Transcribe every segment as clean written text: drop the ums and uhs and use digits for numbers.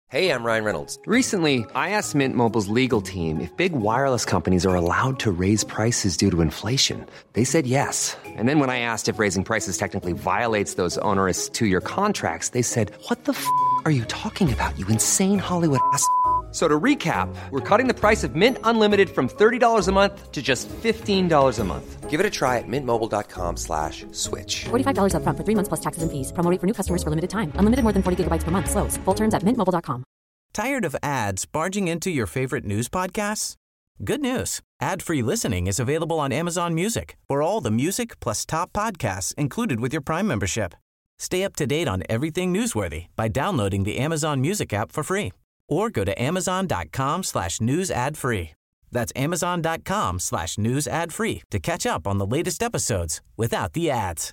Hey, I'm Ryan Reynolds. Recently, I asked Mint Mobile's legal team if big wireless companies are allowed to raise prices due to inflation. They said yes. And then when I asked if raising prices technically violates those onerous two-year contracts, they said, "What the f*** are you talking about, you insane Hollywood ass?" So to recap, we're cutting the price of Mint Unlimited from $30 a month to just $15 a month. Give it a try at mintmobile.com/switch. $45 up front for 3 months plus taxes and fees. Promo rate for new customers for limited time. Unlimited more than 40 gigabytes per month. Slows full terms at mintmobile.com. Tired of ads barging into your favorite news podcasts? Good news. Ad-free listening is available on Amazon Music for all the music plus top podcasts included with your Prime membership. Stay up to date on everything newsworthy by downloading the Amazon Music app for free. Or go to amazon.com/news ad free. That's amazon.com/news ad free to catch up on the latest episodes without the ads.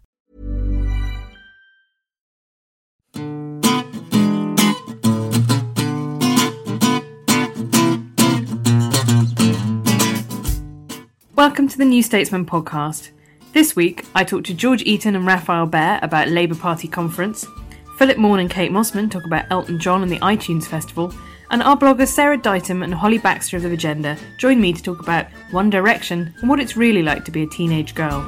Welcome to the New Statesman podcast. This week, I talked to George Eaton and Raphael Behr about Labour Party conference. Philip Morn and Kate Mossman talk about Elton John and the iTunes Festival, and our bloggers Sarah Dighton and Holly Baxter of The Agenda join me to talk about One Direction and what it's really like to be a teenage girl.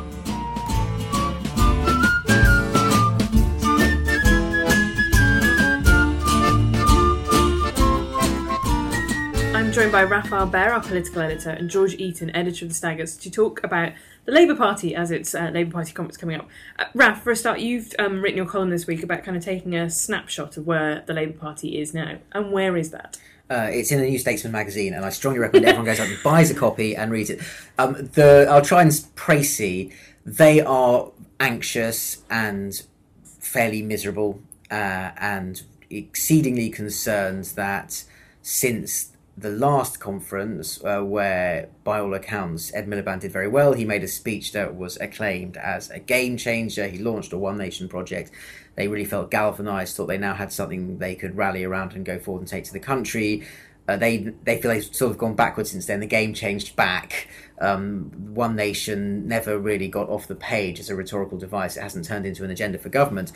I'm joined by Raphael Behr, our political editor, and George Eaton, editor of The Staggers, to talk about the Labour Party as its Labour Party conference coming up. Raph, for a start, you've written your column this week about kind of taking a snapshot of where the Labour Party is now. And where is that? It's in the New Statesman magazine, and I strongly recommend everyone goes out and buys a copy and reads it. I'll try and précis. They are anxious and fairly miserable and exceedingly concerned that since the last conference, where, by all accounts, Ed Miliband did very well. He made a speech that was acclaimed as a game changer. He launched a One Nation project. They really felt galvanised, thought they now had something they could rally around and go forward and take to the country. They feel they've sort of gone backwards since then. The game changed back. One Nation never really got off the page as a rhetorical device. It hasn't turned into an agenda for government.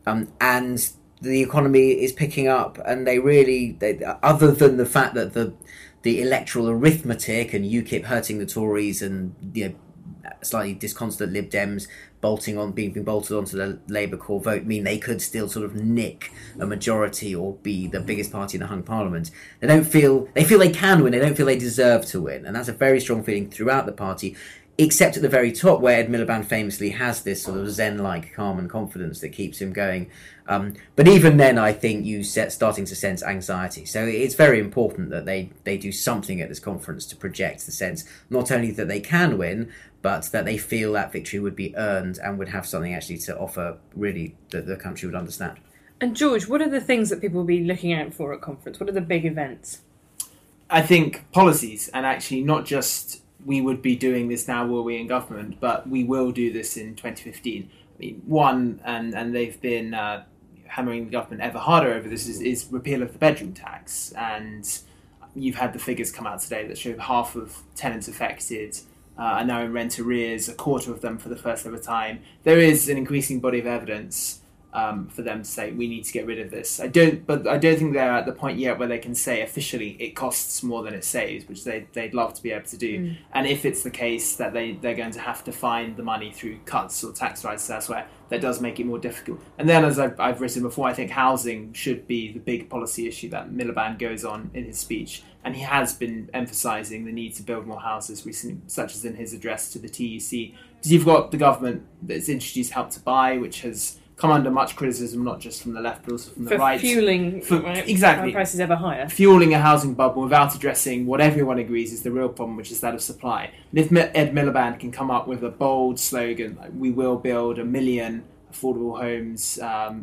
And the economy is picking up, and they other than the fact that the electoral arithmetic and UKIP hurting the Tories and slightly disconsolate Lib Dems being bolted onto the Labour core vote mean they could still sort of nick a majority or be the biggest party in the hung parliament. They feel they can win. They don't feel they deserve to win, and that's a very strong feeling throughout the party. Except at the very top, where Ed Miliband famously has this sort of Zen-like calm and confidence that keeps him going. But even then, I think starting to sense anxiety. So it's very important that they do something at this conference to project the sense, not only that they can win, but that they feel that victory would be earned and would have something actually to offer, really, that the country would understand. And George, what are the things that people will be looking out for at conference? What are the big events? I think policies, and actually not just we would be doing this now were we in government, but we will do this in 2015. I mean, one, and they've been hammering the government ever harder over this, is repeal of the bedroom tax. And you've had the figures come out today that show half of tenants affected are now in rent arrears, a quarter of them for the first ever time. There is an increasing body of evidence for them to say we need to get rid of this. I don't think they're at the point yet where they can say officially it costs more than it saves, which they'd love to be able to do. And if it's the case that they're going to have to find the money through cuts or tax rises elsewhere, that does make it more difficult. And then, as I've written before, I think housing should be the big policy issue that Miliband goes on in his speech, and he has been emphasising the need to build more houses recently, such as in his address to the TUC. Because you've got the government that's introduced Help to Buy, which has come under much criticism, not just from the left, but also from the right. Exactly. Prices ever higher. Fueling a housing bubble without addressing what everyone agrees is the real problem, which is that of supply. And if Ed Miliband can come up with a bold slogan, like, we will build 1 million affordable homes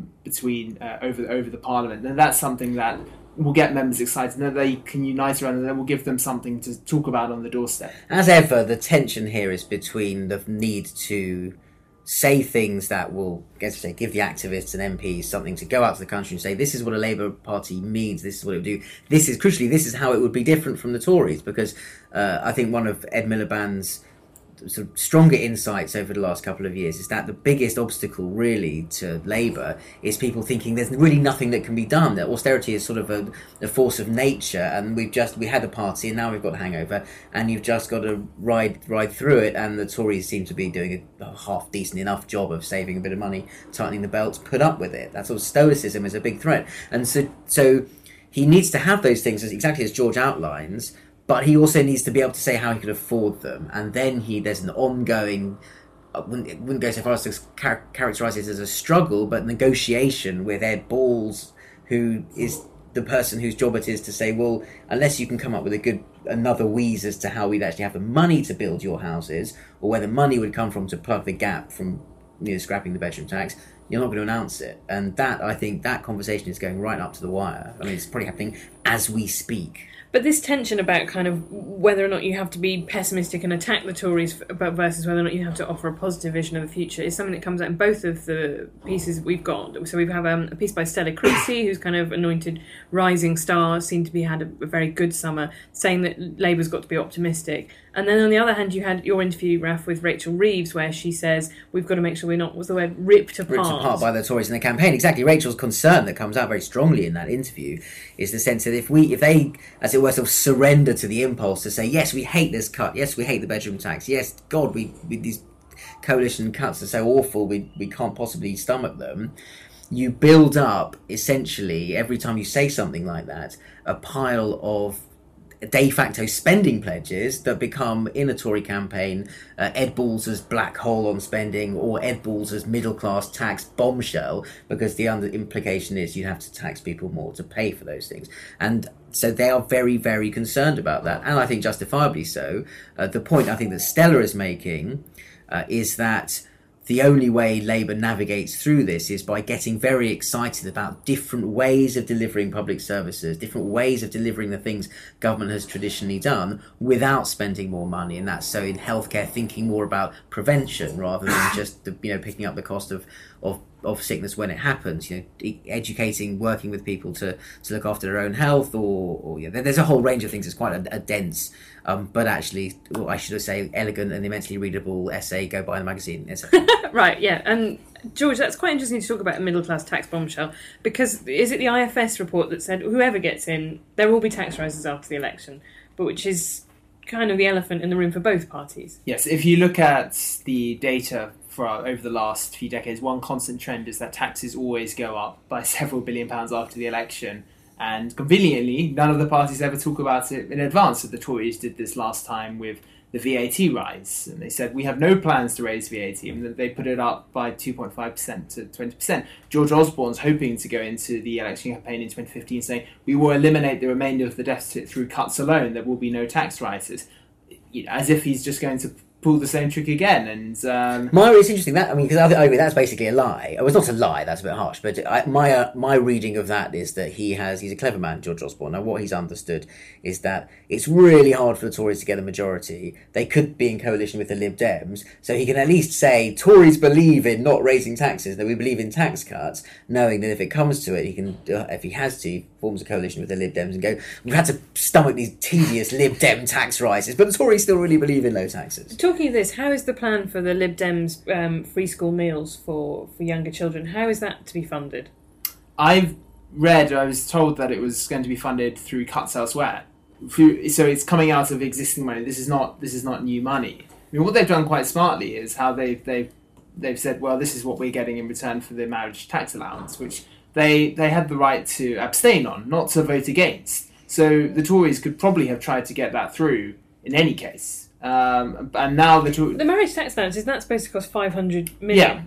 over the Parliament, then that's something that will get members excited, and then they can unite around, and then will give them something to talk about on the doorstep. As ever, the tension here is between the need to say things that will, give the activists and MPs something to go out to the country and say, this is what a Labour Party means, this is what it would do. This is how it would be different from the Tories, because I think one of Ed Miliband's sort of stronger insights over the last couple of years is that the biggest obstacle really to Labour is people thinking there's really nothing that can be done, that austerity is sort of a force of nature, and we had a party and now we've got a hangover and you've just got to ride through it, and the Tories seem to be doing a half decent enough job of saving a bit of money, tightening the belts, put up with it. That sort of stoicism is a big threat, and so he needs to have those things exactly as George outlines, but he also needs to be able to say how he could afford them. And then there's an ongoing, wouldn't go so far as to characterise it as a struggle, but negotiation with Ed Balls, who is the person whose job it is to say, well, unless you can come up with another wheeze as to how we'd actually have the money to build your houses, or where the money would come from to plug the gap from scrapping the bedroom tax, you're not going to announce it. And I think that conversation is going right up to the wire. I mean, it's probably happening as we speak. But this tension about kind of whether or not you have to be pessimistic and attack the Tories versus whether or not you have to offer a positive vision of the future is something that comes out in both of the pieces we've got. So we have a piece by Stella Creasy, who's kind of anointed rising star, seemed to be had a very good summer, saying that Labour's got to be optimistic. And then on the other hand, you had your interview, Raf, with Rachel Reeves, where she says we've got to make sure we're not, what's the word, ripped apart by the Tories in the campaign. Exactly. Rachel's concern that comes out very strongly in that interview is the sense that if they, as it were, sort of surrender to the impulse to say, yes, we hate this cut, yes, we hate the bedroom tax, yes, God, we these coalition cuts are so awful, we can't possibly stomach them. You build up, essentially, every time you say something like that, a pile of de facto spending pledges that become, in a Tory campaign, Ed Balls' black hole on spending, or Ed Balls' middle class tax bombshell, because the implication is you have to tax people more to pay for those things. And so they are very, very concerned about that, and I think justifiably so. The point I think that Stella is making is that the only way Labour navigates through this is by getting very excited about different ways of delivering public services, different ways of delivering the things government has traditionally done without spending more money. And that's so in healthcare, thinking more about prevention rather than just picking up the cost of sickness when it happens. Educating, working with people to look after their own health, or there's a whole range of things. It's quite a dense, but actually, I should say, elegant and immensely readable essay. Go buy the magazine, etc. Right, yeah. And George, that's quite interesting to talk about a middle class tax bombshell, because is it the IFS report that said whoever gets in, there will be tax rises after the election, but which is kind of the elephant in the room for both parties? Yes, if you look at the data for over the last few decades, one constant trend is that taxes always go up by several £billion after the election. And conveniently, none of the parties ever talk about it in advance. So the Tories did this last time with the VAT rise. And they said, we have no plans to raise VAT. And then they put it up by 2.5% to 20%. George Osborne's hoping to go into the election campaign in 2015 saying, we will eliminate the remainder of the deficit through cuts alone. There will be no tax rises. As if he's just going to pull the same trick again. And it's interesting that, because I agree that's basically a lie. It was not a lie, that's a bit harsh, but my reading of that is that he's a clever man, George Osborne. Now what he's understood is that it's really hard for the Tories to get a majority. They could be in coalition with the Lib Dems, so he can at least say Tories believe in not raising taxes, that we believe in tax cuts, knowing that if it comes to it, he can, if he has to, he forms a coalition with the Lib Dems and go, we've had to stomach these tedious Lib Dem tax rises, but the Tories still really believe in low taxes. Talking of this, how is the plan for the Lib Dems free school meals for younger children? How is that to be funded? I was told that it was going to be funded through cuts elsewhere. So it's coming out of existing money. This is not new money. I mean, what they've done quite smartly is how they've said, well, this is what we're getting in return for the marriage tax allowance, which they had the right to abstain on, not to vote against. So the Tories could probably have tried to get that through in any case. And now the marriage tax allowance, isn't that supposed to cost 500 million? Yeah.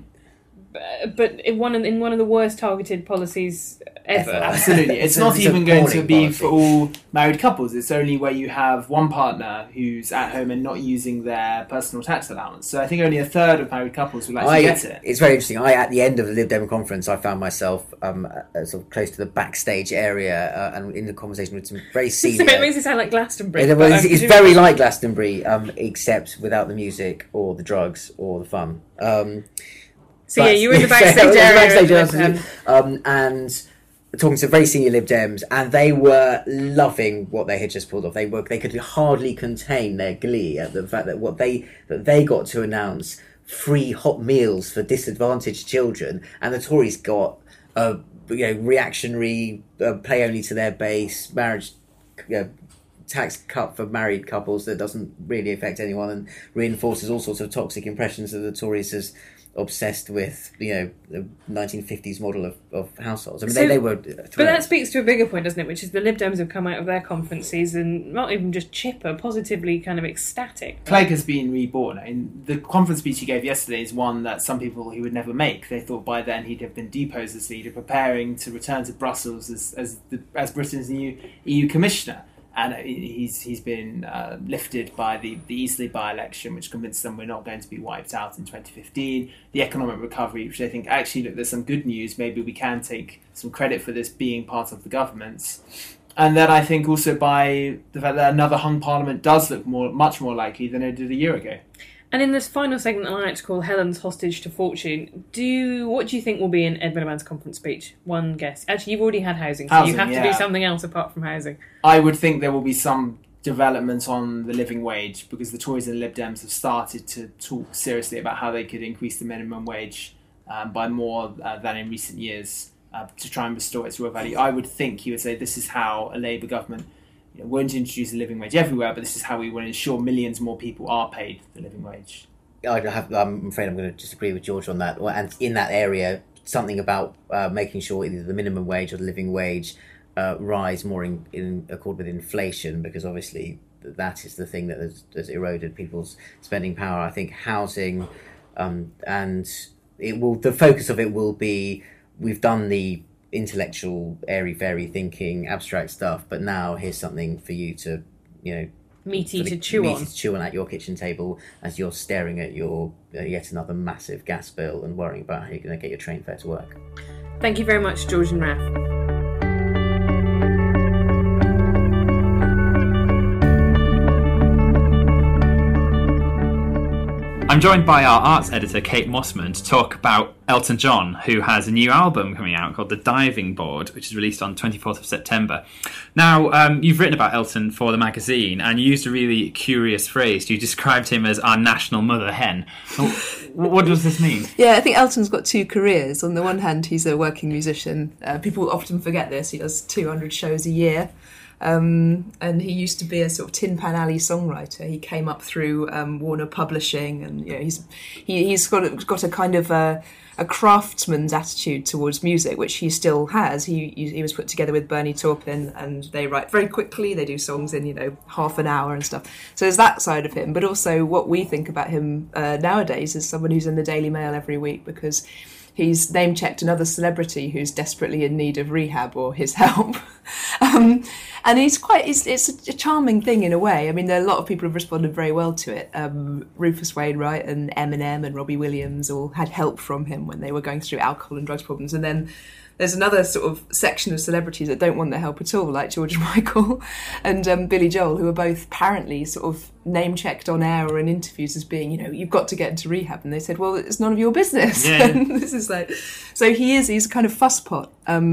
But in one of the worst targeted policies ever. Absolutely. It's not even going to be for all married couples. It's only where you have one partner who's at home and not using their personal tax allowance. So I think only a third of married couples will actually get it. It's very interesting. At the end of the Lib Dem conference, I found myself sort of close to the backstage area and in the conversation with some very senior... It makes it sound like Glastonbury. It's very like Glastonbury, except without the music or the drugs or the fun. You were in the backstage area. And talking to very senior Lib Dems, and they were loving what they had just pulled off. They could hardly contain their glee at the fact that they got to announce free hot meals for disadvantaged children, and the Tories got reactionary, play only to their base, marriage tax cut for married couples that doesn't really affect anyone and reinforces all sorts of toxic impressions of the Tories as obsessed with the 1950s model of households. I mean, they were. But that speaks to a bigger point, doesn't it? Which is the Lib Dems have come out of their conference season not even just chipper, positively kind of ecstatic. Clegg has been reborn. I mean, the conference speech he gave yesterday is one that some people he would never make. They thought by then he'd have been deposed as leader, preparing to return to Brussels as Britain's new EU commissioner. And he's been lifted by the Eastleigh by-election, which convinced them we're not going to be wiped out in 2015. The economic recovery, which I think, actually, look, there's some good news. Maybe we can take some credit for this being part of the government's. And then I think also by the fact that another hung parliament does look much more likely than it did a year ago. And in this final segment I like to call Helen's Hostage to Fortune, what do you think will be in Ed Miliband's conference speech? One guess. Actually, you've already had housing, so you have to do something else apart from housing. I would think there will be some development on the living wage, because the Tories and Lib Dems have started to talk seriously about how they could increase the minimum wage by more than in recent years to try and restore its real value. I would think he would say this is how a Labour government won't introduce a living wage everywhere, but this is how we will ensure millions more people are paid the living wage. I'm afraid I'm going to disagree with George on that. And in that area, something about making sure either the minimum wage or the living wage rise more in accord with inflation, because obviously that is the thing that has eroded people's spending power. I think housing, and the focus of it will be, we've done the intellectual, airy-fairy thinking, abstract stuff, but now here's something for you to, meaty to chew on at your kitchen table as you're staring at your yet another massive gas bill and worrying about how you're going to get your train fare to work. Thank you very much, George and Raph. I'm joined by our arts editor, Kate Mossman, to talk about Elton John, who has a new album coming out called The Diving Board, which is released on 24th of September. Now, you've written about Elton for the magazine, and you used a really curious phrase. You described him as our national mother hen. What does this mean? Yeah, I think Elton's got two careers. On the one hand, he's a working musician. People often forget this. He does 200 shows a year. And he used to be a sort of Tin Pan Alley songwriter. He came up through Warner Publishing, and he's got a kind of a craftsman's attitude towards music, which he still has. He was put together with Bernie Taupin, and they write very quickly. They do songs in half an hour and stuff. So there's that side of him, but also what we think about him nowadays is someone who's in the Daily Mail every week, because he's name-checked another celebrity who's desperately in need of rehab or his help. And it's a charming thing in a way. I mean, there are a lot of people who've responded very well to it. Rufus Wainwright and Eminem and Robbie Williams all had help from him when they were going through alcohol and drugs problems. And then there's another sort of section of celebrities that don't want their help at all, like George Michael and Billy Joel, who are both apparently sort of name-checked on air or in interviews as being, you've got to get into rehab. And they said, well, it's none of your business. Yeah. This is so he's a kind of fusspot.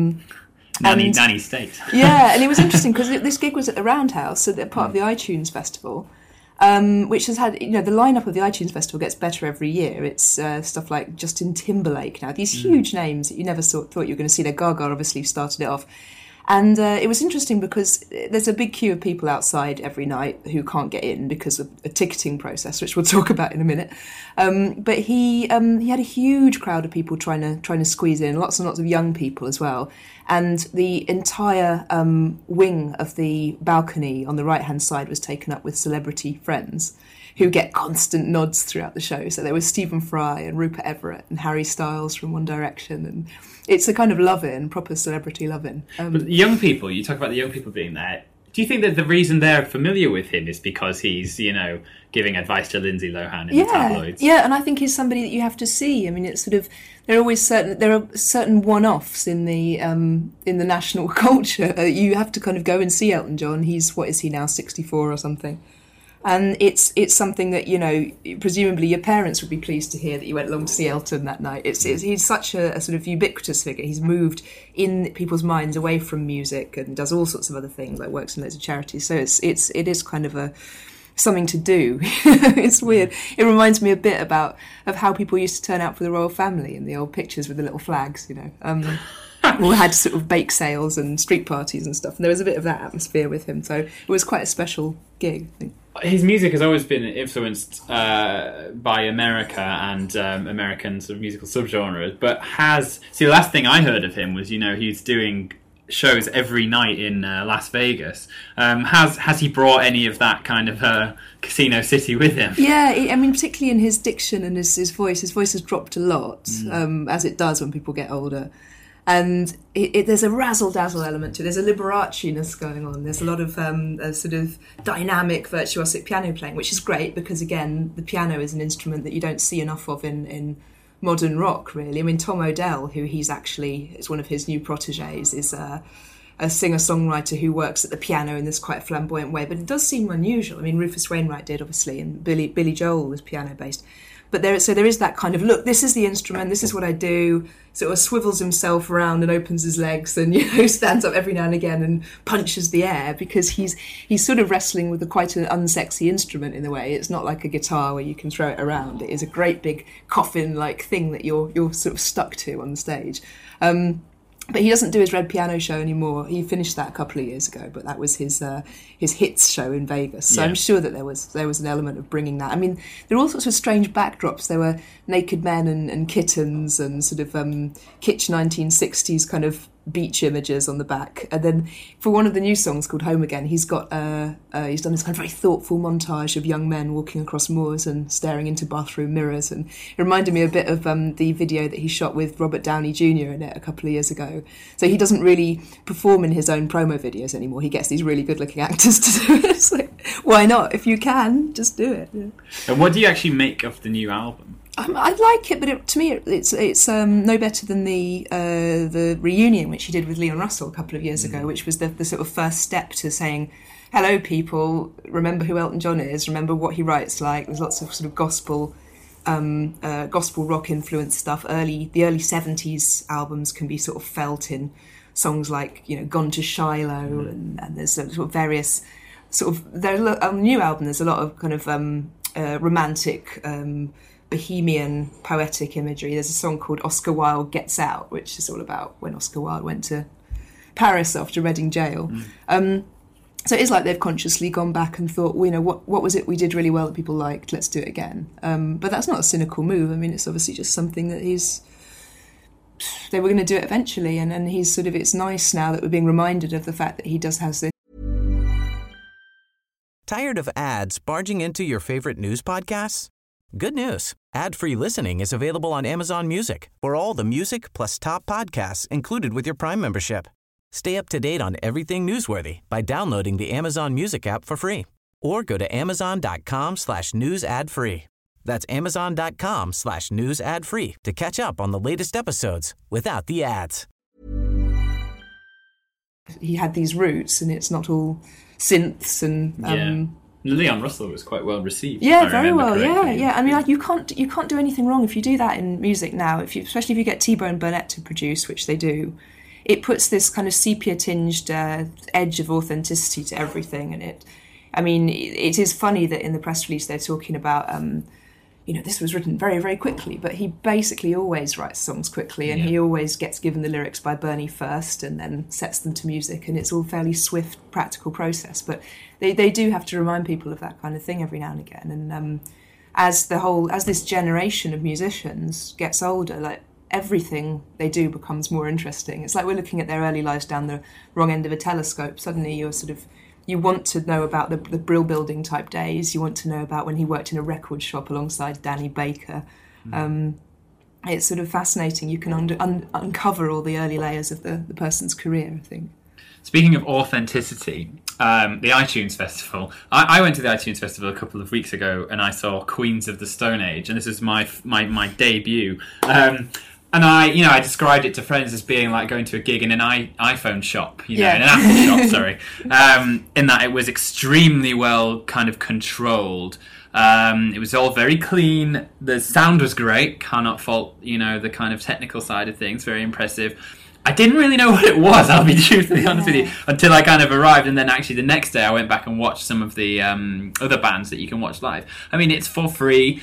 Nanny state. Yeah, and it was interesting because this gig was at the Roundhouse, so they're part of the iTunes Festival, which has had, the lineup of the iTunes Festival gets better every year. It's stuff like Justin Timberlake now, these huge names that you never thought you were going to see. Gaga obviously started it off. And it was interesting because there's a big queue of people outside every night who can't get in because of a ticketing process, which we'll talk about in a minute. But he had a huge crowd of people trying to squeeze in, lots and lots of young people as well. And the entire wing of the balcony on the right-hand side was taken up with celebrity friends who get constant nods throughout the show. So there was Stephen Fry and Rupert Everett and Harry Styles from One Direction, and it's a kind of love-in, proper celebrity love-in. But young people, you talk about the young people being there. Do you think that the reason they're familiar with him is because he's, giving advice to Lindsay Lohan in the tabloids? Yeah, and I think he's somebody that you have to see. I mean, it's sort of there are certain one-offs in the national culture. You have to kind of go and see Elton John. What is he now, 64 or something? And it's something that, you know, presumably your parents would be pleased to hear that you went along to see Elton that night. He's such a sort of ubiquitous figure. He's moved in people's minds away from music and does all sorts of other things, like works in loads of charities. So it is kind of something to do. It's weird. It reminds me a bit of how people used to turn out for the royal family in the old pictures with the little flags, you know. Or had sort of bake sales and street parties and stuff. And there was a bit of that atmosphere with him. So it was quite a special gig, I think. His music has always been influenced by America and American sort of musical subgenres, but the last thing I heard of him was, you know, he's doing shows every night in Las Vegas. Has he brought any of that kind of Casino City with him? Yeah, I mean, particularly in his diction and his voice. His voice has dropped a lot, as it does when people get older. And there's a razzle-dazzle element to it. There's a Liberace-ness going on. There's a lot of a sort of dynamic, virtuosic piano playing, which is great because, again, the piano is an instrument that you don't see enough of in modern rock, really. I mean, Tom Odell, who it's one of his new protégés, is a singer-songwriter who works at the piano in this quite flamboyant way, but it does seem unusual. I mean, Rufus Wainwright did, obviously, and Billy Joel was piano-based. But there is that kind of, look, this is the instrument, this is what I do, sort of swivels himself around and opens his legs and, you know, stands up every now and again and punches the air because he's sort of wrestling with quite an unsexy instrument in a way. It's not like a guitar where you can throw it around. It is a great big coffin-like thing that you're sort of stuck to on the stage. But he doesn't do his Red Piano show anymore. He finished that a couple of years ago, but that was his hits show in Vegas. So yeah. I'm sure that there was an element of bringing that. I mean, there are all sorts of strange backdrops. There were naked men and kittens and sort of kitsch 1960s kind of beach images on the back. And then for one of the new songs called Home Again, he's done this kind of very thoughtful montage of young men walking across moors and staring into bathroom mirrors. And it reminded me a bit of the video that he shot with Robert Downey Jr. in it a couple of years ago. So he doesn't really perform in his own promo videos anymore. He gets these really good-looking actors to do it. It's like, why not? If you can, just do it. Yeah. And what do you actually make of the new album? I like it, but to me, it's no better than the reunion which he did with Leon Russell a couple of years ago, which was the sort of first step to saying, hello, people, remember who Elton John is, remember what he writes like. There's lots of sort of gospel rock influenced stuff. The early 70s albums can be sort of felt in songs like, you know, Gone to Shiloh, and there's sort of various sort of, on the new album there's a lot of kind of romantic bohemian poetic imagery. There's a song called Oscar Wilde Gets Out, which is all about when Oscar Wilde went to Paris after Reading jail. So it is like they've consciously gone back and thought, well, you know, what was it we did really well that people liked, let's do it again. But that's not a cynical move. I mean, it's obviously just something that they were going to do it eventually, and he's sort of, it's nice now that we're being reminded of the fact that he does have this. Tired of ads barging into your favorite news podcasts? Good news. Ad-free listening is available on Amazon Music for all the music plus top podcasts included with your Prime membership. Stay up to date on everything newsworthy by downloading the Amazon Music app for free or go to amazon.com/news ad free. That's amazon.com/news ad free to catch up on the latest episodes without the ads. He had these roots and it's not all synths and... Leon Russell was quite well received. Yeah, very well. Correctly. Yeah. I mean, like, you can't do anything wrong if you do that in music now. Especially if you get T-Bone Burnett to produce, which they do, it puts this kind of sepia-tinged edge of authenticity to everything. And it is funny that in the press release they're talking about, you know, this was written very, very quickly, but he basically always writes songs quickly, and he always gets given the lyrics by Bernie first and then sets them to music, and it's all fairly swift, practical process. But they do have to remind people of that kind of thing every now and again. And as this generation of musicians gets older, like, everything they do becomes more interesting. It's like we're looking at their early lives down the wrong end of a telescope. Suddenly you want to know about the Brill Building type days. You want to know about when he worked in a record shop alongside Danny Baker. It's sort of fascinating. You can uncover all the early layers of the person's career, I think. Speaking of authenticity, the iTunes Festival. I went to the iTunes Festival a couple of weeks ago and I saw Queens of the Stone Age, and this is my debut. And I described it to friends as being like going to a gig in an iPhone shop, in an Apple shop, sorry. In that it was extremely well kind of controlled. It was all very clean. The sound was great. Cannot fault, the kind of technical side of things. Very impressive. I didn't really know what it was, I'll be truthfully honest with you, until I kind of arrived, and then actually the next day I went back and watched some of the other bands that you can watch live. I mean, it's for free.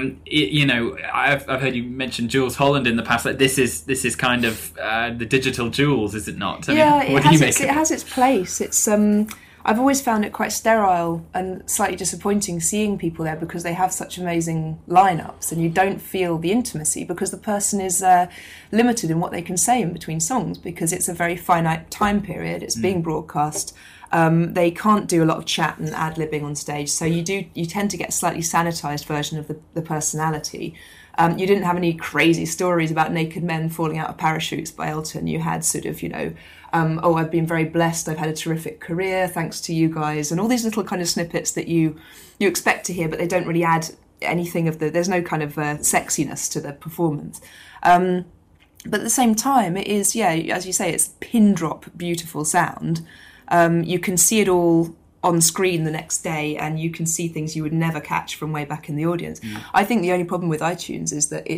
I've heard you mention Jools Holland in the past. Like this is kind of the digital Jools, is it not? It has its place. It's I've always found it quite sterile and slightly disappointing seeing people there because they have such amazing lineups and you don't feel the intimacy because the person is limited in what they can say in between songs because it's a very finite time period. It's being broadcast. They can't do a lot of chat and ad-libbing on stage, so you tend to get a slightly sanitised version of the personality. You didn't have any crazy stories about naked men falling out of parachutes by Elton. You had sort of, I've been very blessed, I've had a terrific career thanks to you guys, and all these little kind of snippets that you expect to hear, but they don't really add anything there's no kind of sexiness to the performance. But at the same time, it is, as you say, it's pin drop beautiful sound. You can see it all on screen the next day and you can see things you would never catch from way back in the audience. I think the only problem with iTunes is that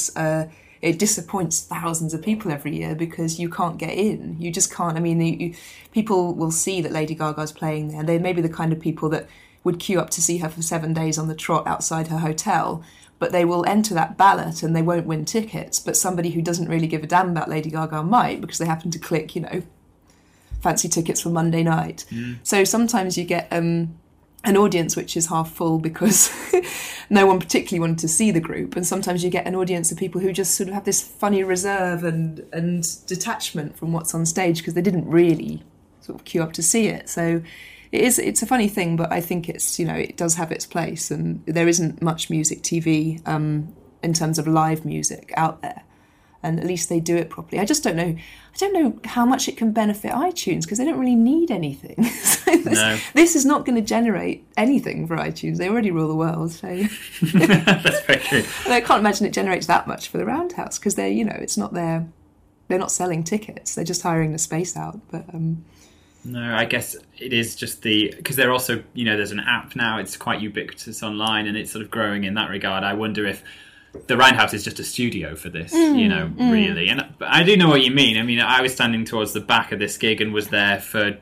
it disappoints thousands of people every year because you can't get in. You just can't. I mean, people will see that Lady Gaga's playing there. They may be the kind of people that would queue up to see her for 7 days on the trot outside her hotel, but they will enter that ballot and they won't win tickets. But somebody who doesn't really give a damn about Lady Gaga might, because they happen to click, fancy tickets for Monday night. So sometimes you get an audience which is half full because no one particularly wanted to see the group, and sometimes you get an audience of people who just sort of have this funny reserve and detachment from what's on stage because they didn't really sort of queue up to see it. So it's a funny thing, but I think it's it does have its place, and there isn't much music TV in terms of live music out there. And at least they do it properly. I just don't know. I don't know how much it can benefit iTunes because they don't really need anything. This is not going to generate anything for iTunes. They already rule the world. So that's very true. And I can't imagine it generates that much for the Roundhouse because they're it's not they're not selling tickets. They're just hiring the space out. But no, I guess it is just because they're also there's an app now. It's quite ubiquitous online and it's sort of growing in that regard. I wonder if the Roundhouse is just a studio for this, really. But I do know what you mean. I mean, I was standing towards the back of this gig and was there for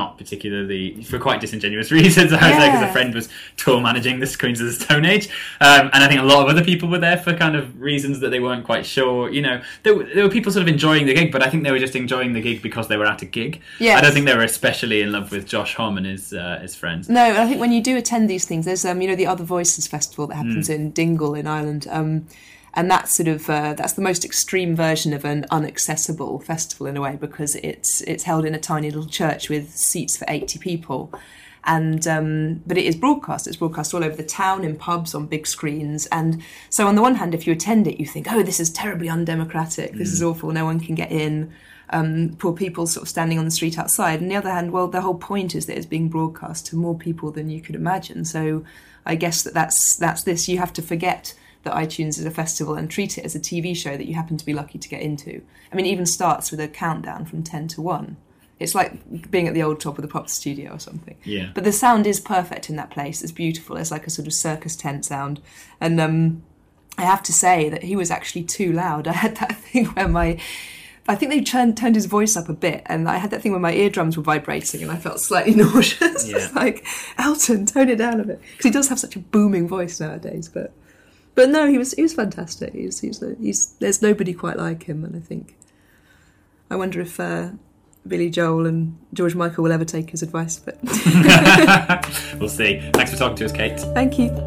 for quite disingenuous reasons. I was there because a friend was tour managing the Queens of the Stone Age. And I think a lot of other people were there for kind of reasons that they weren't quite sure. There were people sort of enjoying the gig, but I think they were just enjoying the gig because they were at a gig. Yes. I don't think they were especially in love with Josh Homme and his friends. No, I think when you do attend these things, there's the Other Voices Festival that happens in Dingle in Ireland. And that's sort of that's the most extreme version of an unaccessible festival in a way because it's held in a tiny little church with seats for 80 people, and but it is broadcast. It's broadcast all over the town in pubs on big screens. And so on the one hand, if you attend it, you think, oh, this is terribly undemocratic. This is awful. No one can get in. Poor people sort of standing on the street outside. On the other hand, well, the whole point is that it's being broadcast to more people than you could imagine. So I guess that's this. You have to forget that iTunes is a festival and treat it as a TV show that you happen to be lucky to get into. I mean, it even starts with a countdown from 10 to 1. It's like being at the old Top of the Pops studio or something. Yeah. But the sound is perfect in that place. It's beautiful. It's like a sort of circus tent sound. And I have to say that he was actually too loud. I had that thing where I think they turned his voice up a bit, and I had that thing where my eardrums were vibrating and I felt slightly nauseous. Yeah. Like, Elton, tone it down a bit. Because he does have such a booming voice nowadays, But no, he was fantastic. There's nobody quite like him, and I wonder if Billy Joel and George Michael will ever take his advice. But we'll see. Thanks for talking to us, Kate. Thank you.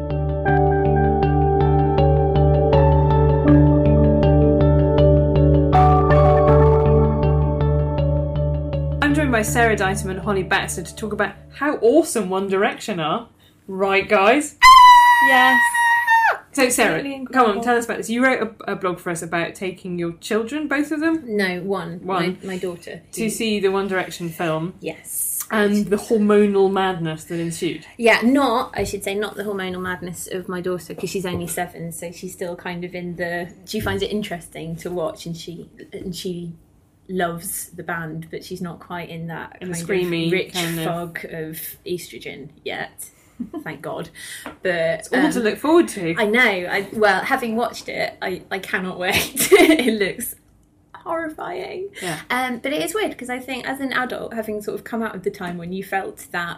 I'm joined by Sarah Ditum and Holly Baxter to talk about how awesome One Direction are. Right, guys? Yes. So Sarah, Absolutely come incredible. on, tell us about this. You wrote a blog for us about taking your children, both of them, No, one. My daughter. to see the One Direction film Yes. and the hormonal madness that ensued. Yeah, I should say, not the hormonal madness of my daughter, because she's only 7, so she's still kind of she finds it interesting to watch, and she loves the band, but she's not quite in that kind screamy of rich kind of- fog of estrogen yet. Thank God. But It's all to look forward to. I know. Well, having watched it, I cannot wait. It looks horrifying. Yeah. But it is weird, because I think as an adult, having sort of come out of the time when you felt that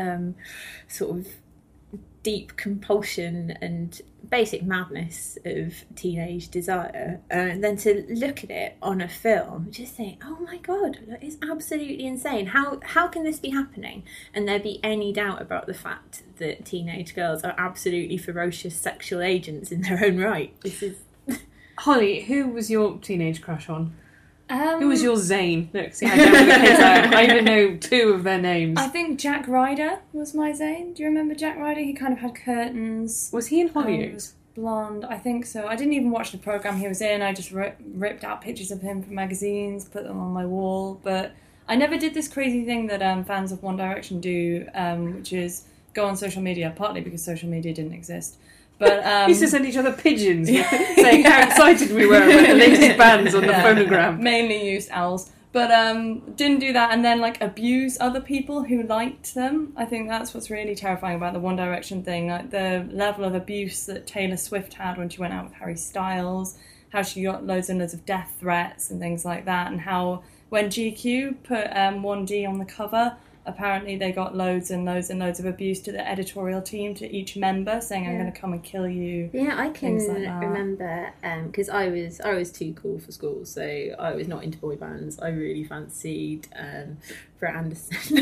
sort of deep compulsion and basic madness of teenage desire, and then to look at it on a film, just think, oh my God, that is absolutely insane. How can this be happening? And there be any doubt about the fact that teenage girls are absolutely ferocious sexual agents in their own right. This is... Holly, who was your teenage crush on? Um, Who was your Zane? Look, see how down with the kids I am. I even know 2 of their names. I think Jack Ryder was my Zane. Do you remember Jack Ryder? He kind of had curtains. Was he in Hollyoaks? Was blonde, I think so. I didn't even watch the programme he was in. I just ripped out pictures of him from magazines, put them on my wall. But I never did this crazy thing that fans of One Direction do, which is go on social media, partly because social media didn't exist. But we used to send each other pigeons saying how excited we were about the latest bands on the phonogram. Mainly used owls. But didn't do that and then abuse other people who liked them. I think that's what's really terrifying about the One Direction thing. Like the level of abuse that Taylor Swift had when she went out with Harry Styles, how she got loads and loads of death threats and things like that, and how when GQ put 1D on the cover, apparently they got loads and loads and loads of abuse to the editorial team, to each member, saying, I'm going to come and kill you. Yeah, I can like that. remember, because I was too cool for school, so I was not into boy bands. I really fancied Brett Anderson.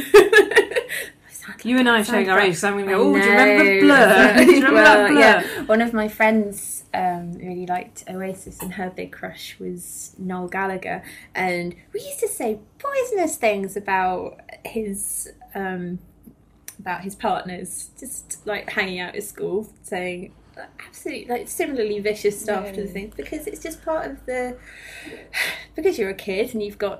You and I are showing our age, so I'm going to go, I do you know. remember Blur? Do you remember that Blur? Yeah, one of my friends really liked Oasis, and her big crush was Noel Gallagher, and we used to say poisonous things about his partners, just hanging out at school, saying absolutely similarly vicious stuff to the thing, because it's just part of because you're a kid and you've got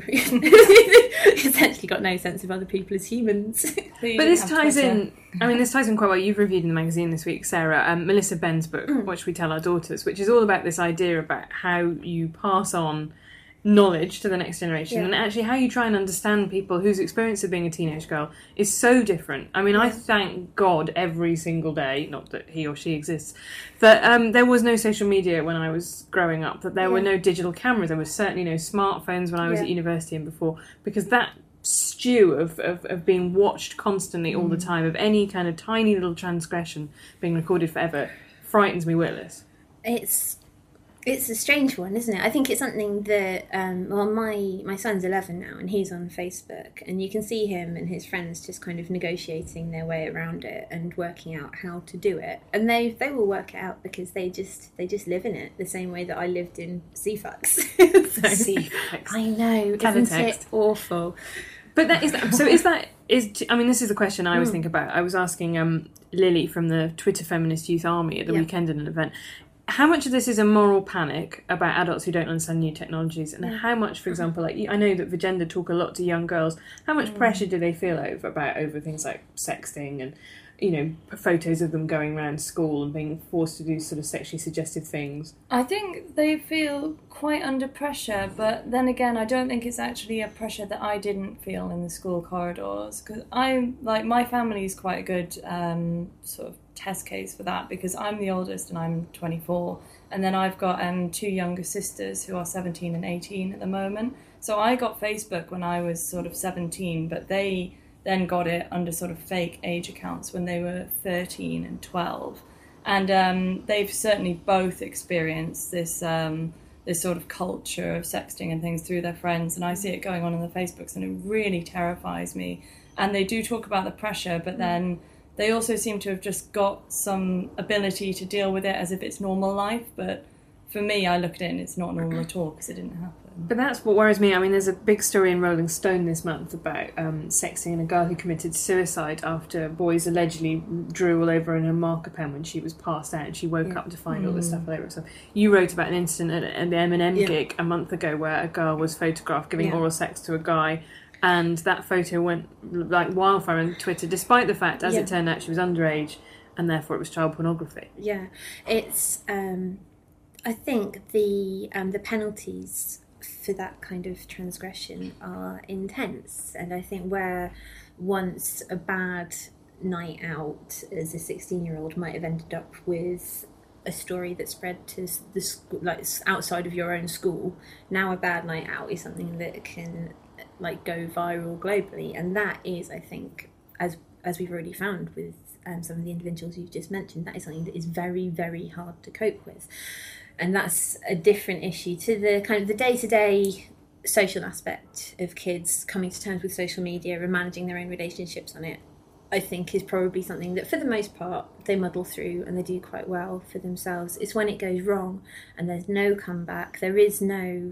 essentially got no sense of other people as humans. But this ties in. I mean, this ties in quite well. You've reviewed in the magazine this week, Sarah, Melissa Ben's book, What Should We Tell Our Daughters, which is all about this idea about how you pass on knowledge to the next generation, and actually how you try and understand people whose experience of being a teenage girl is so different. I mean, I thank God every single day, not that he or she exists, that there was no social media when I was growing up, that there were no digital cameras, there was certainly no smartphones when I was at university and before, because that stew of being watched constantly all the time, of any kind of tiny little transgression being recorded forever, frightens me witless. It's a strange one, isn't it? I think it's something that, my son's 11 now, and he's on Facebook, and you can see him and his friends just kind of negotiating their way around it and working out how to do it. And they will work it out because they just live in it the same way that I lived in CFAX. CFAX. I know, Teletext. isn't it awful? But I mean, this is the question I always think about. I was asking Lily from the Twitter Feminist Youth Army at the weekend in an event, how much of this is a moral panic about adults who don't understand new technologies, and how much, for example, I know that Vigenda talk a lot to young girls, how much pressure do they feel over things like sexting and, photos of them going around school and being forced to do sort of sexually suggestive things? I think they feel quite under pressure, but then again, I don't think it's actually a pressure that I didn't feel in the school corridors, because my family is quite a good sort of test case for that, because I'm the oldest and I'm 24, and then I've got 2 younger sisters who are 17 and 18 at the moment. So I got Facebook when I was sort of 17, but they then got it under sort of fake age accounts when they were 13 and 12. And they've certainly both experienced this this sort of culture of sexting and things through their friends, and I see it going on in the Facebooks, and it really terrifies me. And they do talk about the pressure, but then they also seem to have just got some ability to deal with it as if it's normal life. But for me, I look at it and it's not normal at all, because it didn't happen. But that's what worries me. I mean, there's a big story in Rolling Stone this month about sexting a girl who committed suicide after boys allegedly drew all over in her marker pen when she was passed out, and she woke up to find all this stuff all over herself. You wrote about an incident at the Eminem gig a month ago where a girl was photographed giving oral sex to a guy, and that photo went like wildfire on Twitter, despite the fact, as it turned out, she was underage, and therefore it was child pornography. Yeah, it's. I think the penalties for that kind of transgression are intense, and I think where once a bad night out as a 16-year-old might have ended up with a story that spread to the school, like outside of your own school, now a bad night out is something that can like go viral globally, and that is, I think, as we've already found with some of the individuals you've just mentioned, that is something that is very, very hard to cope with. And that's a different issue to the kind of the day-to-day social aspect of kids coming to terms with social media and managing their own relationships on it. I think is probably something that, for the most part, they muddle through and they do quite well for themselves. It's when it goes wrong and there's no comeback, there is no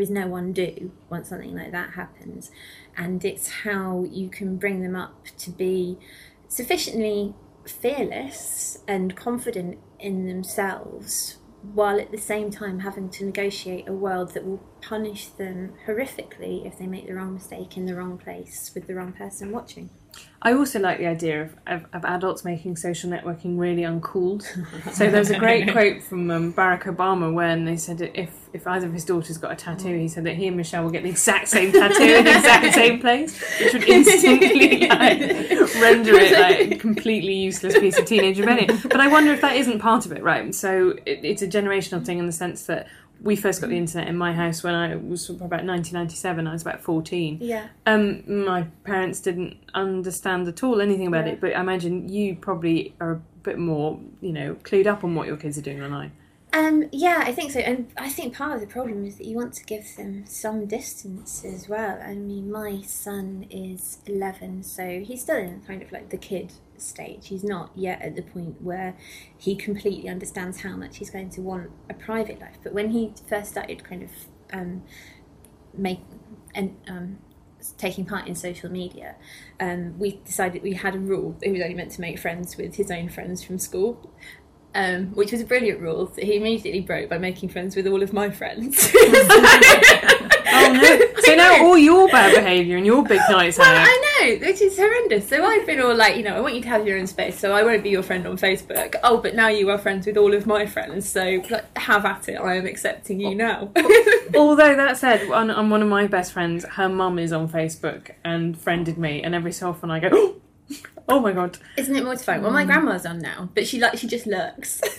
undo once something like that happens. And it's how you can bring them up to be sufficiently fearless and confident in themselves, while at the same time having to negotiate a world that will punish them horrifically if they make the wrong mistake in the wrong place with the wrong person watching. I also like the idea of adults making social networking really uncool. So there's a great quote from Barack Obama when they said that if either of his daughters got a tattoo, he said that he and Michelle will get the exact same tattoo in the exact same place, which would instantly render it a completely useless piece of teenage rebellion. But I wonder if that isn't part of it, right? So it's a generational thing in the sense that we first got the internet in my house when I was about 1997. I was about 14. Yeah. My parents didn't understand at all anything about it, but I imagine you probably are a bit more, clued up on what your kids are doing online. Yeah, I think so. And I think part of the problem is that you want to give them some distance as well. I mean, my son is 11, so he's still in kind of like the kid stage. He's not yet at the point where he completely understands how much he's going to want a private life. But when he first started kind of taking part in social media, we decided we had a rule that he was only meant to make friends with his own friends from school. Which was a brilliant rule that he immediately broke by making friends with all of my friends. Oh no! So now all your bad behaviour and your big nights out. Well, I know, which is horrendous. So I've been all like, I want you to have your own space, so I won't be your friend on Facebook. Oh, but now you are friends with all of my friends, so have at it. I am accepting you now. Although that said, on one of my best friends, her mum is on Facebook and friended me, and every so often I go, oh my god. Isn't it mortifying? Well, my grandma's on now, but she just lurks. So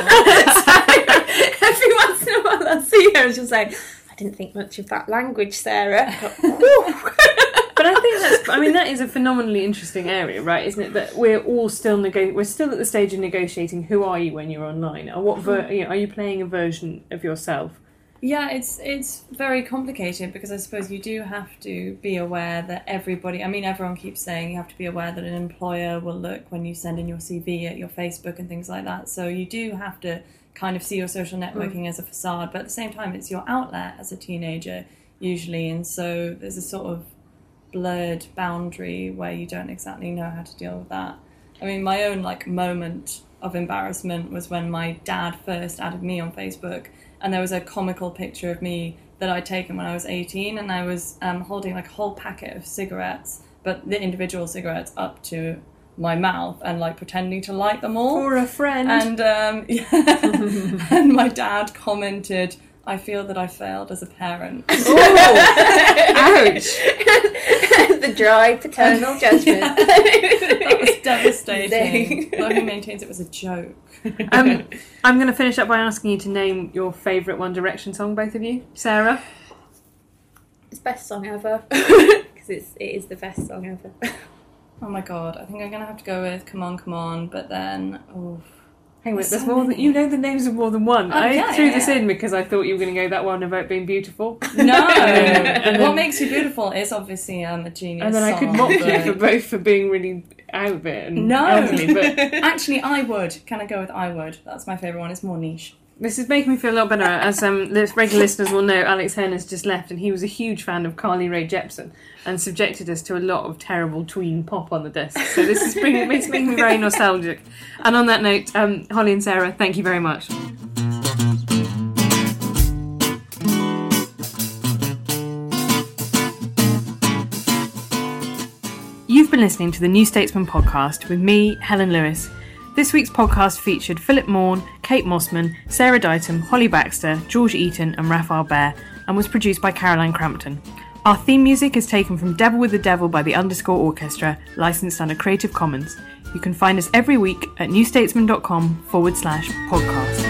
every once in a while I'll see her and she'll say, I didn't think much of that language, Sarah. But I think that is a phenomenally interesting area, right? Isn't it? That we're all still we're still at the stage of negotiating who are you when you're online, or what are you playing a version of yourself? Yeah, it's very complicated because I suppose you do have to be aware that everyone keeps saying you have to be aware that an employer will look when you send in your CV at your Facebook and things like that. So you do have to kind of see your social networking as a facade, but at the same time it's your outlet as a teenager usually, and so there's a sort of blurred boundary where you don't exactly know how to deal with that. I mean, my own moment of embarrassment was when my dad first added me on Facebook, and there was a comical picture of me that I'd taken when I was 18, and I was holding a whole packet of cigarettes, but the individual cigarettes up to my mouth and pretending to light them all. For a friend. And and my dad commented, I feel that I failed as a parent. Oh, ouch. The dry paternal judgment. That was devastating. Though he maintains it was a joke. I'm going to finish up by asking you to name your favourite One Direction song, both of you. Sarah? It's best song ever. Because it is the best song ever. Oh my god, I think I'm going to have to go with Come On, Come On, but then... Hang on, there's more than... You know the names of more than one. I threw this in because I thought you were going to go that one about being beautiful. No! And what makes you beautiful is obviously a genius And then I could mock you for being really out of it and elderly, but... Actually, I Would. Can I go with I Would? That's my favourite one. It's more niche. This is making me feel a lot better. As regular listeners will know, Alex Hearn has just left, and he was a huge fan of Carly Rae Jepsen and subjected us to a lot of terrible tween pop on the desk. So this is making me very nostalgic. And on that note, Holly and Sarah, thank you very much. You've been listening to the New Statesman podcast with me, Helen Lewis. This week's podcast featured Philip Morn, Kate Mossman, Sarah Dighton, Holly Baxter, George Eaton and Raphael Behr, and was produced by Caroline Crampton. Our theme music is taken from Devil with the Devil by the Underscore Orchestra, licensed under Creative Commons. You can find us every week at newstatesman.com/podcast.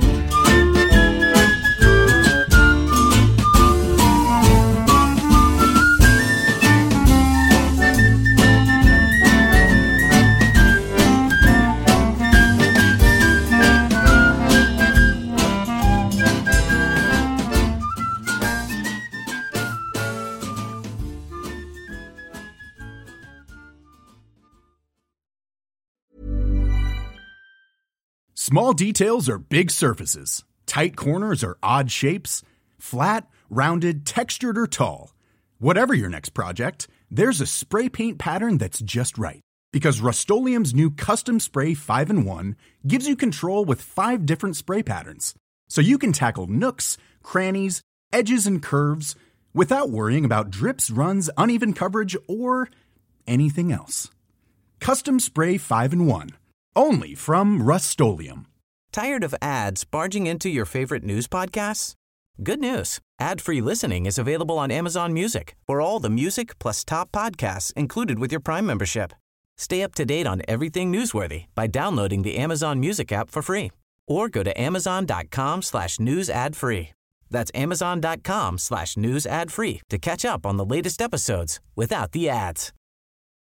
Small details are big surfaces. Tight corners are odd shapes. Flat, rounded, textured, or tall. Whatever your next project, there's a spray paint pattern that's just right. Because Rust-Oleum's new Custom Spray 5-in-1 gives you control with 5 different spray patterns. So you can tackle nooks, crannies, edges, and curves without worrying about drips, runs, uneven coverage, or anything else. Custom Spray 5-in-1. Only from Rust-Oleum. Tired of ads barging into your favorite news podcasts? Good news. Ad-free listening is available on Amazon Music for all the music plus top podcasts included with your Prime membership. Stay up to date on everything newsworthy by downloading the Amazon Music app for free or go to amazon.com/news ad free. That's amazon.com/news ad free to catch up on the latest episodes without the ads.